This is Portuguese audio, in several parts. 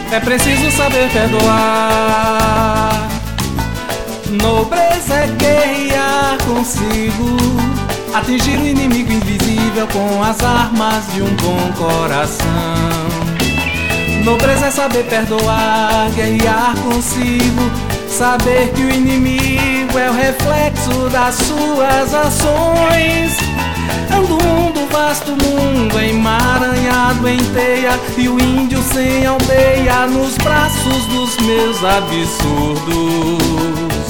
É preciso saber perdoar. Nobreza é guerrear consigo, atingir o inimigo invisível com as armas de um bom coração. Nobreza é saber perdoar, guerrear consigo, saber que o inimigo é o reflexo das suas ações. Ando o mundo, vasto mundo, emaranhado em teia, e o índio sem aldeia nos braços dos meus absurdos.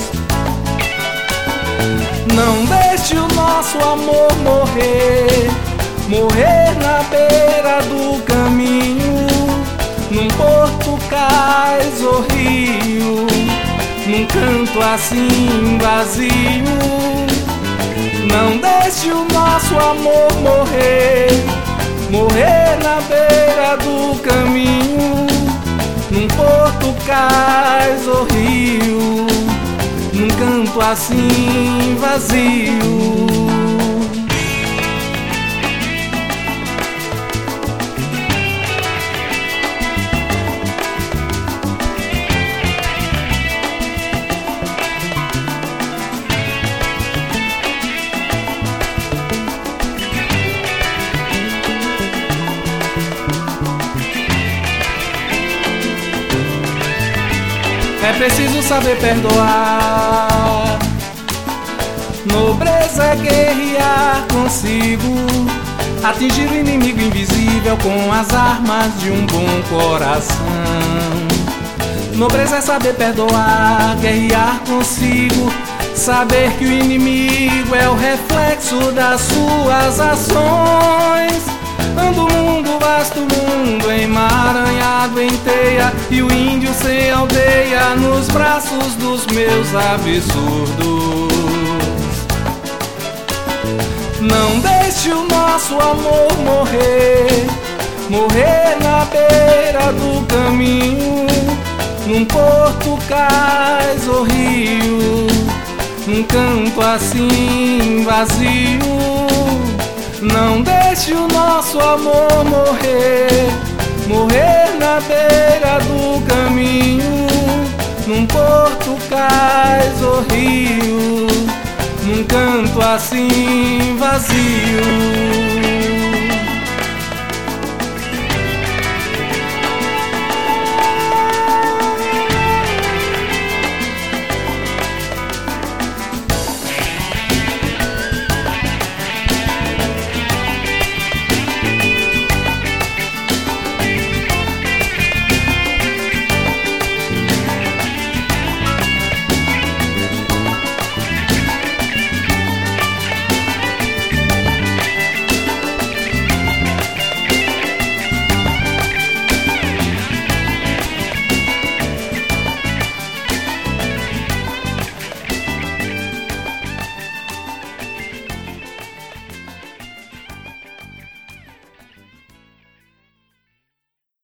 Não deixe o nosso amor morrer, morrer na beira do caminho, num porto cais ou rio, num canto assim vazio. Não deixe o nosso amor morrer, morrer na beira do caminho, num porto cais ou rio, num canto assim vazio. É preciso saber perdoar. Nobreza é guerrear consigo, atingir o inimigo invisível com as armas de um bom coração. Nobreza é saber perdoar, guerrear consigo, saber que o inimigo é o reflexo das suas ações. Ando o mundo, vasto mundo, emaranhado em teia, e o índio sem aldeia nos braços dos meus absurdos. Não deixe o nosso amor morrer, morrer na beira do caminho, num porto cais ou rio, num canto assim vazio. Não deixe o nosso amor morrer, morrer na beira do caminho, num porto cais ou rio, num canto assim vazio.